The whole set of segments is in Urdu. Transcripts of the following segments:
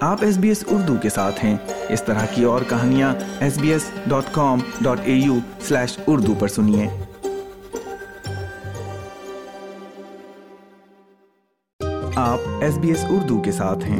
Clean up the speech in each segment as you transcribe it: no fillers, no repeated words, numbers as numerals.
آپ SBS اردو کے ساتھ ہیں۔ اس طرح کی اور کہانیاں sbs.com.au/urdu پر سنیے۔ آپ SBS اردو کے ساتھ ہیں۔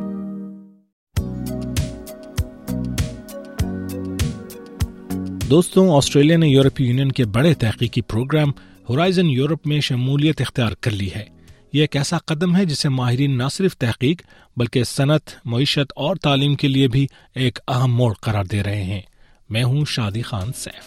دوستوں، آسٹریلیا نے یورپی یونین کے بڑے تحقیقی پروگرام ہورائزن یورپ میں شمولیت اختیار کر لی ہے۔ یہ ایک ایسا قدم ہے جسے ماہرین نہ صرف تحقیق بلکہ صنعت، معیشت اور تعلیم کے لیے بھی ایک اہم موڑ قرار دے رہے ہیں۔ میں ہوں شادی خان سیف۔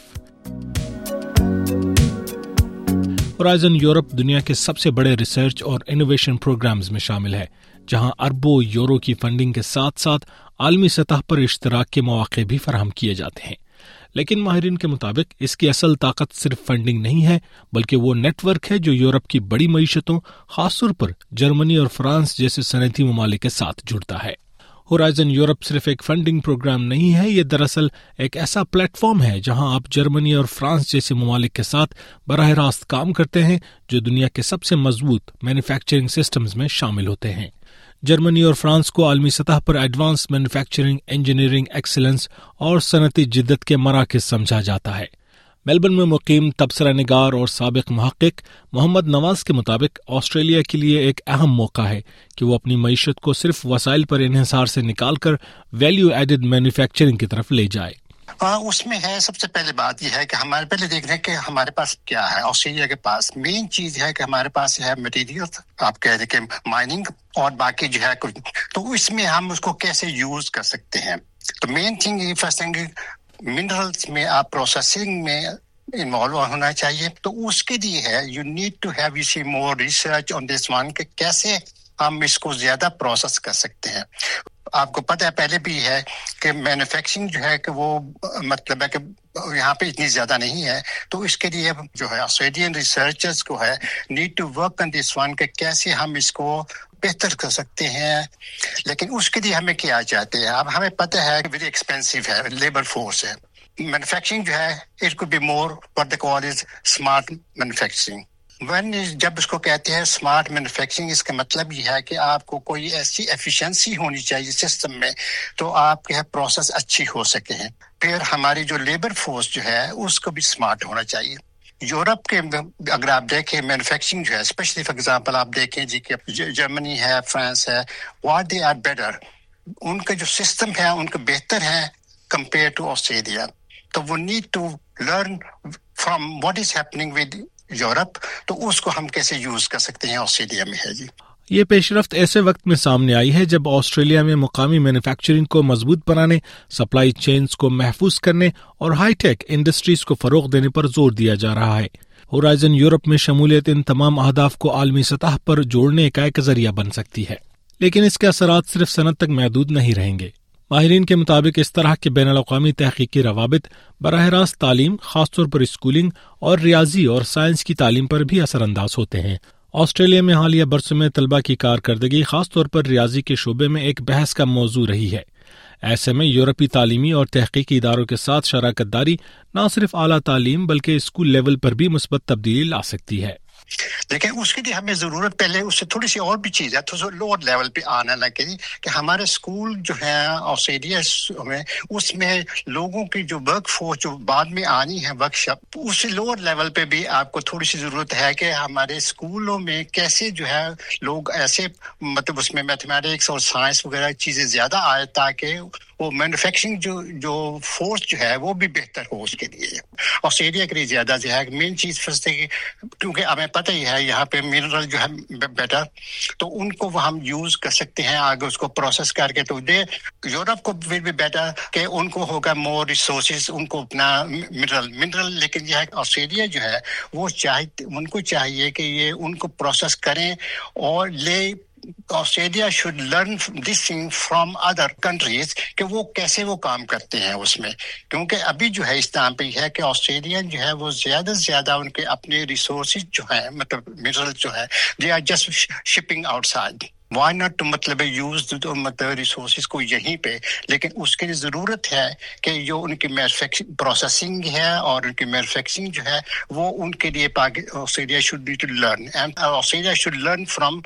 ہورائزن یورپ دنیا کے سب سے بڑے ریسرچ اور انوویشن پروگرامز میں شامل ہے، جہاں اربوں یورو کی فنڈنگ کے ساتھ ساتھ عالمی سطح پر اشتراک کے مواقع بھی فراہم کیے جاتے ہیں۔ لیکن ماہرین کے مطابق اس کی اصل طاقت صرف فنڈنگ نہیں ہے، بلکہ وہ نیٹ ورک ہے جو یورپ کی بڑی معیشتوں، خاص طور پر جرمنی اور فرانس جیسے صنعتی ممالک کے ساتھ جڑتا ہے۔ ہورائزن یورپ صرف ایک فنڈنگ پروگرام نہیں ہے، یہ دراصل ایک ایسا پلیٹ فارم ہے جہاں آپ جرمنی اور فرانس جیسے ممالک کے ساتھ براہ راست کام کرتے ہیں، جو دنیا کے سب سے مضبوط مینوفیکچرنگ سسٹمز میں شامل ہوتے ہیں۔ جرمنی اور فرانس کو عالمی سطح پر ایڈوانس مینوفیکچرنگ، انجینئرنگ ایکسیلنس اور صنعتی جدت کے مراکز سمجھا جاتا ہے۔ میلبرن میں مقیم تبصرہ نگار اور سابق محقق محمد نواز کے مطابق آسٹریلیا کے لیے ایک اہم موقع ہے کہ وہ اپنی معیشت کو صرف وسائل پر انحصار سے نکال کر ویلیو ایڈڈ مینوفیکچرنگ کی طرف لے جائے۔ اس میں ہے، سب سے پہلے بات یہ ہے کہ ہمارے پہلے دیکھ رہے ہیں کہ ہمارے پاس کیا ہے۔ آسٹریلیا کے پاس مین چیز ہے کہ ہمارے پاس ہے مٹیریل، آپ کہہ رہے کہ مائننگ اور باقی جو ہے کچھ، تو اس میں ہم اس کو کیسے یوز کر سکتے ہیں۔ تو main thing first thing minerals میں آپ پروسیسنگ میں انوالو ہونا چاہیے، تو اس کے لیے ہے you need to have you see more research on this one کہ کیسے ہم اس کو زیادہ پروسیس کر سکتے ہیں۔ آپ کو پتہ ہے پہلے بھی ہے کہ مینوفیکچرنگ جو ہے کہ وہ مطلب ہے کہ یہاں پہ اتنی زیادہ نہیں ہے، تو اس کے لیے جو ہے آسٹریلین ریسرچرز کو ہے need to work on this one کہ کیسے ہم اس کو بہتر کر سکتے ہیں۔ لیکن اس کے لیے ہمیں کیا چاہتے ہیں؟ اب ہمیں پتہ ہے کہ ویری ایکسپینسو ہے، لیبر فورس ہے۔ مینوفیکچرنگ جو ہے it could be more what they call is smart manufacturing. جب اس کو کہتے ہیں اسمارٹ مینوفیکچرنگ، اس کا مطلب یہ ہے کہ آپ کو کوئی ایسی ایفیشنسی ہونی چاہیے سسٹم میں تو آپ کے پروسیس اچھی ہو سکے ہیں۔ پھر ہماری جو لیبر فورس جو ہے اس کو بھی اسمارٹ ہونا چاہیے۔ یورپ کے اگر آپ دیکھیں مینوفیکچرنگ جو ہے اسپیشلی فار ایگزامپل آپ دیکھیں جی کہ جرمنی ہے، فرانس ہے، واٹ دے آر بیٹر، ان کا جو سسٹم ہے ان کا بہتر ہے کمپیئر ٹو آسٹریلیا۔ تو وہ need to learn from what is happening with Europe, تو اس کو ہم کیسے یوز کر سکتے ہیں آسٹریلیا میں ہے جی۔ یہ پیش رفت ایسے وقت میں سامنے آئی ہے جب آسٹریلیا میں مقامی مینوفیکچرنگ کو مضبوط بنانے، سپلائی چینز کو محفوظ کرنے اور ہائی ٹیک انڈسٹریز کو فروغ دینے پر زور دیا جا رہا ہے۔ ہورائزن یورپ میں شمولیت ان تمام اہداف کو عالمی سطح پر جوڑنے کا ایک ذریعہ بن سکتی ہے، لیکن اس کے اثرات صرف صنعت تک محدود نہیں رہیں گے۔ ماہرین کے مطابق اس طرح کے بین الاقوامی تحقیقی روابط براہ راست تعلیم، خاص طور پر اسکولنگ اور ریاضی اور سائنس کی تعلیم پر بھی اثر انداز ہوتے ہیں۔ آسٹریلیا میں حالیہ برسوں میں طلباء کی کارکردگی خاص طور پر ریاضی کے شعبے میں ایک بحث کا موضوع رہی ہے۔ ایسے میں یورپی تعلیمی اور تحقیقی اداروں کے ساتھ شراکت داری نہ صرف اعلیٰ تعلیم بلکہ اسکول لیول پر بھی مثبت تبدیلی لا سکتی ہے۔ لیکن اس کے لیے ہمیں ضرورت پہلے اس سے تھوڑی سی اور بھی چیز ہے، تو لوور لیول پہ آنا لگے کہ ہمارے اسکول جو ہیں آسٹریلیا میں اس میں لوگوں کی جو ورک فورس جو بعد میں آنی ہے ورکشاپ، اس لوور لیول پہ بھی آپ کو تھوڑی سی ضرورت ہے کہ ہمارے اسکولوں میں کیسے جو ہے لوگ ایسے مطلب اس میں میتھمیٹکس اور سائنس وغیرہ چیزیں زیادہ آئے تاکہ وہ مینوفیکچرنگ جو فورس جو ہے وہ بھی بہتر ہو اس کے لیے۔ آسٹریلیا کے لیے زیادہ جو ہے مین چیز فرسٹ ہے کیونکہ ہمیں پتہ ہی ہے یہاں پہ منرل جو ہے بیٹر، تو ان کو وہ ہم یوز کر سکتے ہیں آگے اس کو پروسیس کر کے، تو یورپ کو ول بی بیٹر کہ ان کو ہوگا مور ریسورسز، ان کو اپنا منرل، لیکن یہ ہے آسٹریلیا جو ہے وہ ان کو چاہیے کہ یہ ان کو پروسیس کریں اور لے۔ Australia should learn this thing from other countries کہ وہ کیسے وہ کام کرتے ہیں اس میں، کیونکہ ابھی جو ہے اس طرح پہ ہے کہ آسٹریلین جو ہے وہ زیادہ سے زیادہ ان کے اپنے ریسورسز جو ہیں مطلب منرل جو ہے they are just shipping outside. Why not to مطلب یوز مطلب ریسورسز کو یہیں پہ، لیکن اس کے لیے ضرورت ہے کہ جو ان کی پروسیسنگ ہے اور ان کی مینوفیکچرنگ جو ہے وہ ان کے لیے Australia should be to learn, and Australia should learn from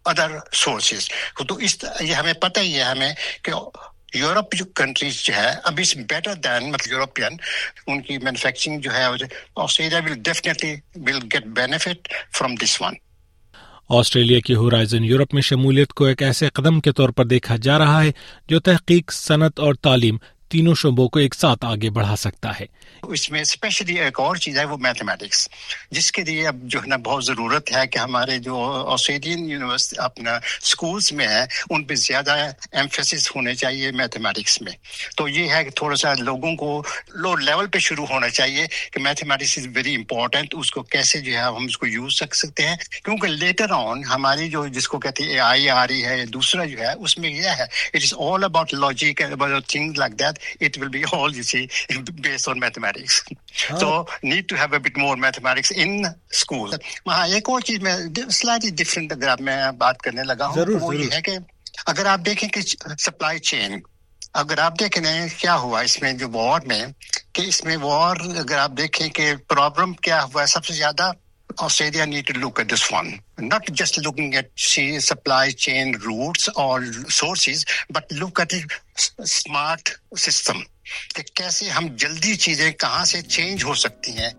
other sources. تو یہ ہمیں پتہ ہی ہے ہمیں کہ یورپ جو کنٹریز جو ہے ابھی بیٹر دین مطلب یورپین ان کی مینوفیکچرنگ جو ہے Australia will definitely will get benefit from this one. Australia کی ہورائزن یورپ میں شمولیت کو ایک ایسے قدم کے طور پر دیکھا جا رہا ہے جو تحقیق، صنعت اور تعلیم تینوں شعبوں کو ایک ساتھ آگے بڑھا سکتا ہے. اس میں اسپیشلی ایک اور چیز ہے وہ میتھمیٹکس، جس کے لیے اب جو ہے نا بہت ضرورت ہے کہ ہمارے جو آسٹریلین یونیورسٹی اپنا اسکولس میں ہے ان پہ زیادہ ایمفیسس ہونے چاہیے میتھمیٹکس میں. تو یہ ہے کہ تھوڑا سا لوگوں کو لو لیول پہ شروع ہونا چاہیے کہ میتھمیٹکس از ویری امپورٹنٹ. اس کو کیسے جو ہے ہم اس کو یوز کر سکتے ہیں، کیونکہ لیٹر آن ہماری جو جس کو کہتے ہیں AI آ رہی ہے، دوسرا جو ہے اس میں یہ ہے it is all about logic about things like that. It will be all, you see, based on mathematics. So, need to have a bit more mathematics in school. ہاں ایک اور چیز میں slightly different اگر آپ میں بات کرنے لگا ہوں وہ یہ ہے کہ اگر آپ دیکھیں کہ سپلائی چین، اگر آپ دیکھیں کیا ہوا اس میں جو وار میں، کہ اس میں وار اگر آپ دیکھیں کہ پرابلم کیا ہوا ہے سب سے زیادہ. Australia need to look at this one, not just looking at supply chain routes or sources, but look at the smart system. کہ کیسے ہم جلدی چیزیں کہاں سے چینج ہو سکتی ہیں.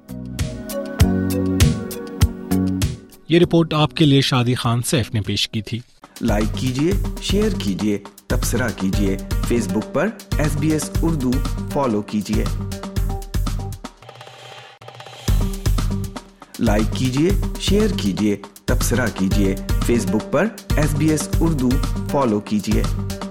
یہ رپورٹ آپ کے لیے شادی خان سیف نے پیش کی تھی. لائک کیجئے، شیئر کیجئے، تبصرہ کیجئے. فیس بک پر SBS اردو فالو کیجئے. لائک کیجئے، شیئر کیجئے، تبصرہ کیجئے. فیس بک پر SBS اردو فالو کیجئے.